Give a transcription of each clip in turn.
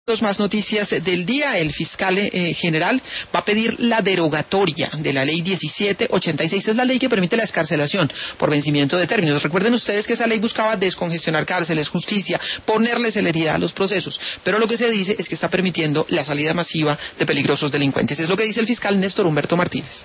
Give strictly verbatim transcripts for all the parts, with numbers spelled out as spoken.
Más noticias del día. El fiscal eh, general va a pedir la derogatoria de la ley diecisiete ochenta y seis. Es la ley que permite la excarcelación por vencimiento de términos. Recuerden ustedes que esa ley buscaba descongestionar cárceles, justicia, ponerle celeridad a los procesos. Pero lo que se dice es que está permitiendo la salida masiva de peligrosos delincuentes. Es lo que dice el fiscal Néstor Humberto Martínez.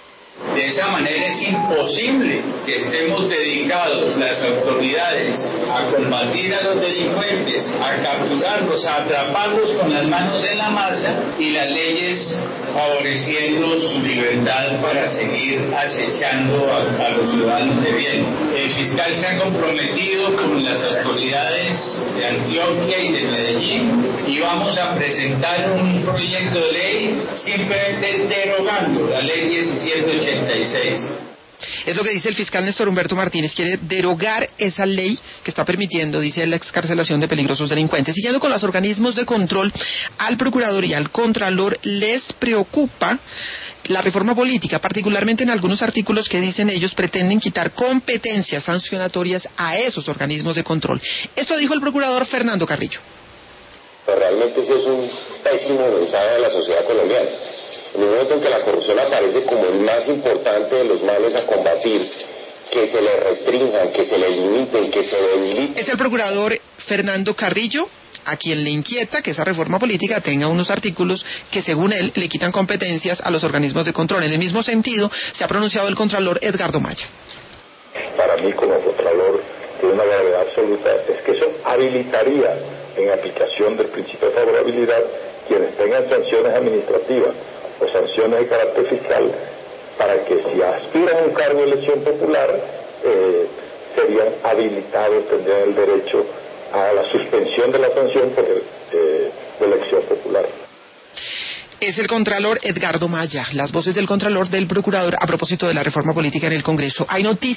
De esa manera es imposible que estemos dedicados las autoridades a combatir a los delincuentes, a capturarlos, a atraparlos con las manos en la masa y las leyes favoreciendo su libertad para seguir acechando a, a los ciudadanos de bien. El fiscal se ha comprometido con las autoridades de Antioquia y de Medellín y vamos a presentar un proyecto de ley simplemente derogando la ley diecisiete ochenta y seis. Es lo que dice el fiscal Néstor Humberto Martínez. Quiere derogar esa ley que está permitiendo, dice, la excarcelación de peligrosos delincuentes. Siguiendo con los organismos de control, al procurador y al contralor les preocupa la reforma política, particularmente en algunos artículos que dicen ellos pretenden quitar competencias sancionatorias a esos organismos de control. Esto dijo el procurador Fernando Carrillo. Pero realmente ese es un pésimo mensaje a la sociedad colombiana. En el momento en que la corrupción aparece como el más importante de los males a combatir, que se le restrinjan, que se le limiten, que se debiliten. Es el procurador Fernando Carrillo, a quien le inquieta que esa reforma política tenga unos artículos que, según él, le quitan competencias a los organismos de control. En el mismo sentido, se ha pronunciado el contralor Edgardo Maya. Para mí, como contralor, tiene una gravedad absoluta, es que eso habilitaría, en aplicación del principio de favorabilidad, quienes tengan sanciones administrativas o sanciones de carácter fiscal, para que si aspiran a un cargo de elección popular, eh, serían habilitados, tendrían el derecho a la suspensión de la sanción por eh, elección popular. Es el contralor Edgardo Maya, las voces del contralor del procurador a propósito de la reforma política en el Congreso. Hay noticias.